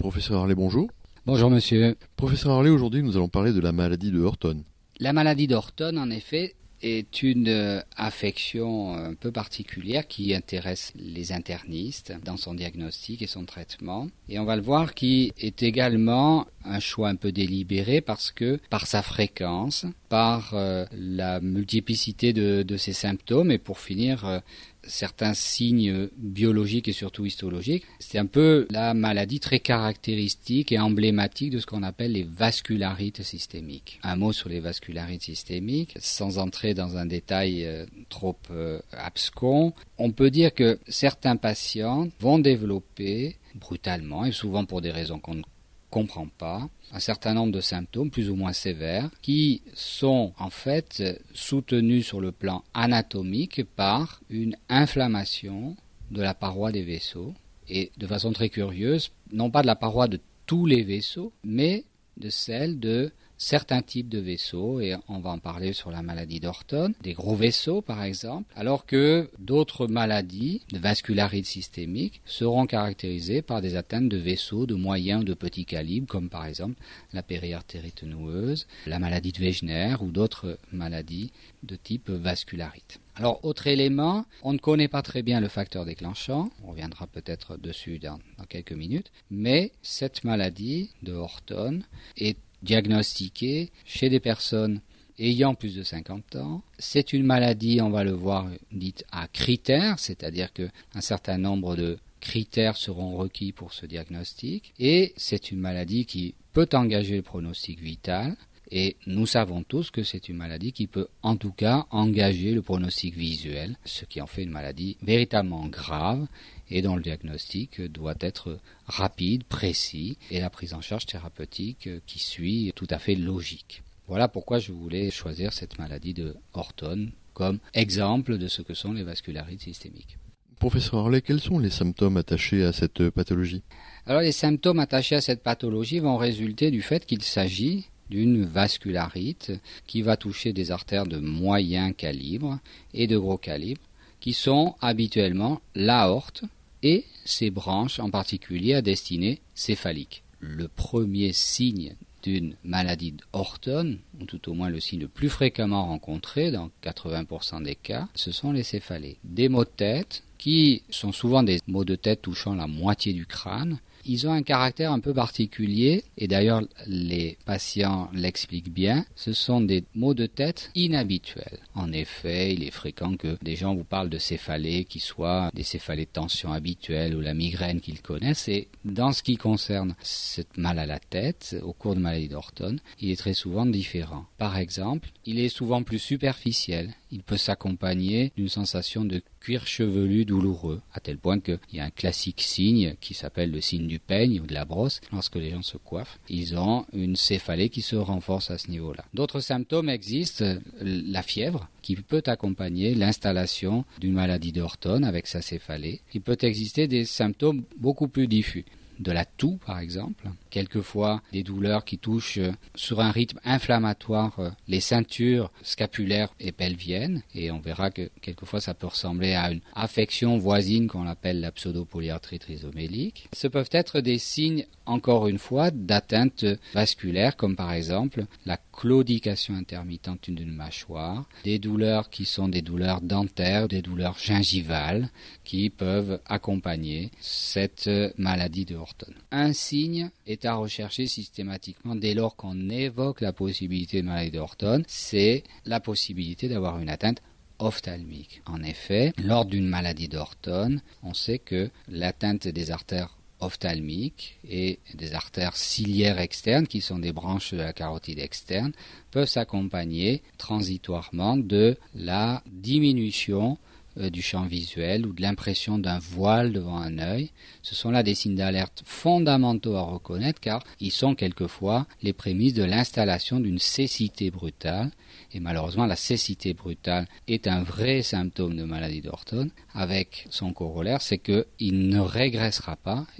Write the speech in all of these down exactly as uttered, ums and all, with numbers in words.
Professeur Harley, bonjour. Bonjour monsieur. Professeur Harley, aujourd'hui nous allons parler de la maladie de Horton. La maladie d'Horton, en effet, est une euh, affection un peu particulière qui intéresse les internistes dans son diagnostic et son traitement. Et on va le voir qui est également un choix un peu délibéré parce que par sa fréquence, par euh, la multiplicité de, de ses symptômes et pour finir euh, certains signes biologiques et surtout histologiques, c'est un peu la maladie très caractéristique et emblématique de ce qu'on appelle les vascularites systémiques. Un mot sur les vascularites systémiques, sans entrer dans un détail euh, trop euh, abscon, on peut dire que certains patients vont développer brutalement et souvent pour des raisons qu'on ne comprend pas, un certain nombre de symptômes plus ou moins sévères qui sont en fait soutenus sur le plan anatomique par une inflammation de la paroi des vaisseaux et de façon très curieuse, non pas de la paroi de tous les vaisseaux, mais de celle de certains types de vaisseaux, et on va en parler sur la maladie d'Horton, des gros vaisseaux par exemple, alors que d'autres maladies de vascularite systémique seront caractérisées par des atteintes de vaisseaux de moyen ou de petit calibre, comme par exemple la périartérite noueuse, la maladie de Wegener ou d'autres maladies de type vascularite. Alors, autre élément, on ne connaît pas très bien le facteur déclenchant, on reviendra peut-être dessus dans, dans quelques minutes, mais cette maladie de Horton est diagnostiquée chez des personnes ayant plus de cinquante ans. C'est une maladie, on va le voir, dite à critères, c'est-à-dire qu'un certain nombre de critères seront requis pour ce diagnostic, et c'est une maladie qui peut engager le pronostic vital, et nous savons tous que c'est une maladie qui peut en tout cas engager le pronostic visuel, ce qui en fait une maladie véritablement grave et dont le diagnostic doit être rapide, précis et la prise en charge thérapeutique qui suit tout à fait logique. Voilà pourquoi je voulais choisir cette maladie de Horton comme exemple de ce que sont les vascularites systémiques. Professeur Harley, quels sont les symptômes attachés à cette pathologie ? Alors les symptômes attachés à cette pathologie vont résulter du fait qu'il s'agit d'une vascularite qui va toucher des artères de moyen calibre et de gros calibre, qui sont habituellement l'aorte et ses branches, en particulier à destinée céphalique. Le premier signe d'une maladie d'Horton, ou tout au moins le signe le plus fréquemment rencontré dans quatre-vingts pour cent des cas, ce sont les céphalées. Des maux de tête, qui sont souvent des maux de tête touchant la moitié du crâne. Ils ont un caractère un peu particulier, et d'ailleurs les patients l'expliquent bien, ce sont des maux de tête inhabituels. En effet, il est fréquent que des gens vous parlent de céphalées qui soient des céphalées de tension habituelles ou la migraine qu'ils connaissent, et dans ce qui concerne cette mal à la tête, au cours de maladie d'Horton, il est très souvent différent. Par exemple, il est souvent plus superficiel, il peut s'accompagner d'une sensation de cuir chevelu douloureux, à tel point qu'il y a un classique signe qui s'appelle le signe du peigne ou de la brosse. Lorsque les gens se coiffent, ils ont une céphalée qui se renforce à ce niveau-là. D'autres symptômes existent, la fièvre, qui peut accompagner l'installation d'une maladie d'Horton avec sa céphalée. Il peut exister des symptômes beaucoup plus diffus. De la toux, par exemple. Quelquefois, des douleurs qui touchent sur un rythme inflammatoire les ceintures scapulaires et pelviennes. Et on verra que quelquefois, ça peut ressembler à une affection voisine qu'on appelle la pseudopolyarthrite rhizomélique. Ce peuvent être des signes, encore une fois, d'atteinte vasculaire, comme par exemple la claudication intermittente d'une mâchoire, des douleurs qui sont des douleurs dentaires, des douleurs gingivales, qui peuvent accompagner cette maladie de Horton. Un signe est à rechercher systématiquement dès lors qu'on évoque la possibilité de maladie de Horton, c'est la possibilité d'avoir une atteinte ophtalmique. En effet, lors d'une maladie d'Horton, on sait que l'atteinte des artères ophtalmiques et des artères ciliaires externes, qui sont des branches de la carotide externe, peuvent s'accompagner transitoirement de la diminution du champ visuel ou de l'impression d'un voile devant un œil. Ce sont là des signes d'alerte fondamentaux à reconnaître car ils sont quelquefois les prémices de l'installation d'une cécité brutale. Et malheureusement, la cécité brutale est un vrai symptôme de maladie d'Horton avec son corollaire, c'est qu'il ne régressera pas et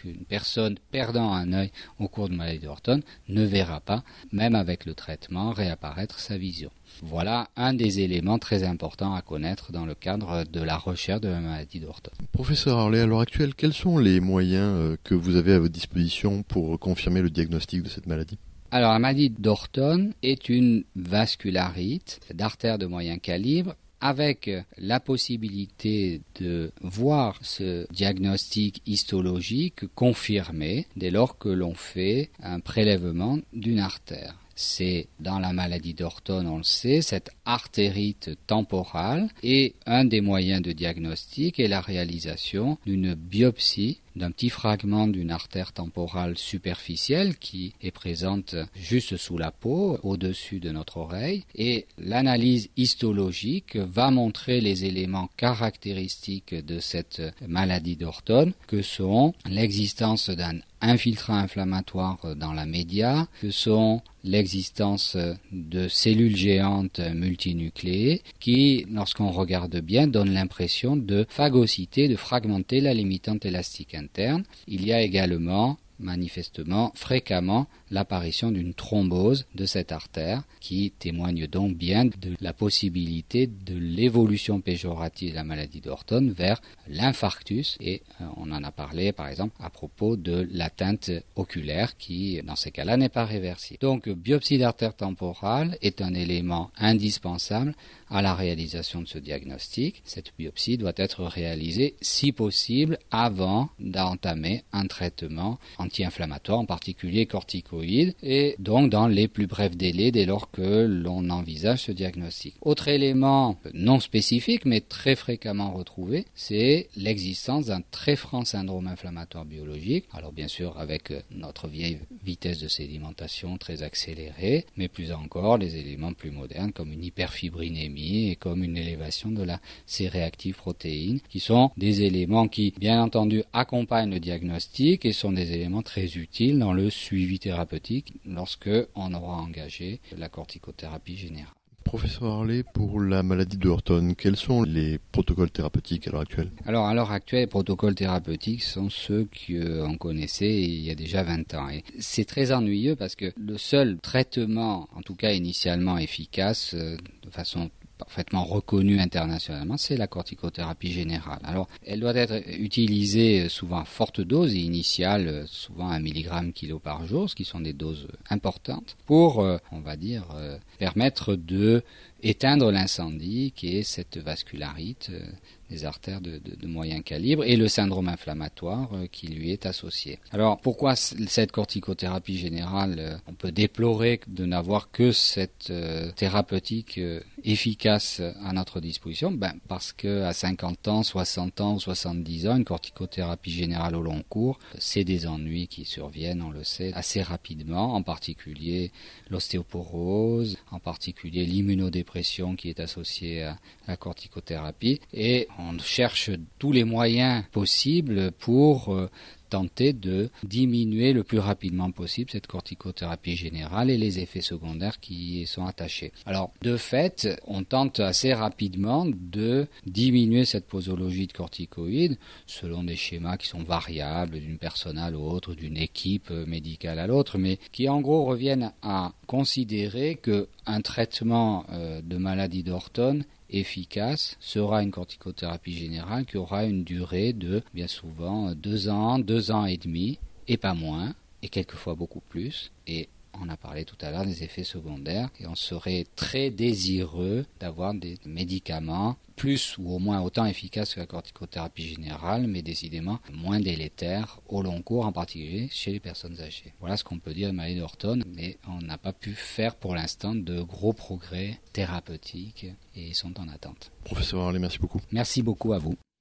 qu'une personne perdant un œil au cours de maladie d'Orton ne verra pas, même avec le traitement, réapparaître sa vision. Voilà un des éléments très importants à connaître dans le cadre de la recherche de la maladie d'Orton. Professeur Harlet, à l'heure actuelle, quels sont les moyens que vous avez à votre disposition pour confirmer le diagnostic de cette maladie ? Alors, la maladie d'Orton est une vascularite d'artère de moyen calibre avec la possibilité de voir ce diagnostic histologique confirmé dès lors que l'on fait un prélèvement d'une artère. C'est dans la maladie d'Orton, on le sait, cette artérite temporale, et un des moyens de diagnostic est la réalisation d'une biopsie d'un petit fragment d'une artère temporale superficielle qui est présente juste sous la peau, au-dessus de notre oreille, et l'analyse histologique va montrer les éléments caractéristiques de cette maladie d'Orton, que sont l'existence d'un infiltrant inflammatoire dans la média, que sont l'existence de cellules géantes multinucléées qui, lorsqu'on regarde bien, donnent l'impression de phagocyter, de fragmenter la limitante élastique interne. Il y a également, manifestement, fréquemment, l'apparition d'une thrombose de cette artère qui témoigne donc bien de la possibilité de l'évolution péjorative de la maladie d'Orton vers l'infarctus, et euh, on en a parlé par exemple à propos de l'atteinte oculaire qui dans ces cas-là n'est pas réversible. Donc biopsie d'artère temporale est un élément indispensable à la réalisation de ce diagnostic. Cette biopsie doit être réalisée si possible avant d'entamer un traitement anti-inflammatoire, en particulier corticoïde, et donc dans les plus brefs délais dès lors que l'on envisage ce diagnostic. Autre élément non spécifique mais très fréquemment retrouvé, c'est l'existence d'un très franc syndrome inflammatoire biologique. Alors bien sûr avec notre vieille vitesse de sédimentation très accélérée, mais plus encore les éléments plus modernes comme une hyperfibrinémie et comme une élévation de la C-réactive protéine, qui sont des éléments qui bien entendu accompagnent le diagnostic et sont des éléments très utiles dans le suivi thérapeutique lorsque on aura engagé la corticothérapie générale. Professeur Harlet, pour la maladie de Orton, quels sont les protocoles thérapeutiques à l'heure actuelle ? Alors, à l'heure actuelle, les protocoles thérapeutiques sont ceux qu'on connaissait il y a déjà vingt ans. Et c'est très ennuyeux parce que le seul traitement, en tout cas initialement efficace, de façon parfaitement reconnue internationalement, c'est la corticothérapie générale. Alors, elle doit être utilisée souvent à forte dose et initiale, souvent un milligramme kilo par jour, ce qui sont des doses importantes, pour, on va dire, permettre de éteindre l'incendie qui est cette vascularite euh, des artères de, de, de moyen calibre et le syndrome inflammatoire euh, qui lui est associé. Alors pourquoi cette corticothérapie générale, euh, on peut déplorer de n'avoir que cette euh, thérapeutique euh, efficace à notre disposition? Ben, parce que à cinquante ans, soixante ans ou soixante-dix ans, une corticothérapie générale au long cours, c'est des ennuis qui surviennent, on le sait, assez rapidement, en particulier l'ostéoporose, en particulier l'immunodépression qui est associée à la corticothérapie, et on cherche tous les moyens possibles pour euh, tenter de diminuer le plus rapidement possible cette corticothérapie générale et les effets secondaires qui y sont attachés. Alors, de fait, on tente assez rapidement de diminuer cette posologie de corticoïdes selon des schémas qui sont variables d'une personne à l'autre, d'une équipe médicale à l'autre, mais qui en gros reviennent à considérer qu'un traitement euh, de maladie d'Orton efficace sera une corticothérapie générale qui aura une durée de bien souvent deux ans, deux ans et demi, et pas moins, et quelquefois beaucoup plus. Et on a parlé tout à l'heure des effets secondaires, et on serait très désireux d'avoir des médicaments plus ou au moins autant efficaces que la corticothérapie générale, mais décidément moins délétères au long cours, en particulier chez les personnes âgées. Voilà ce qu'on peut dire de maladie d'Orton, mais on n'a pas pu faire pour l'instant de gros progrès thérapeutiques et ils sont en attente. Professeur Harlet, merci beaucoup. Merci beaucoup à vous.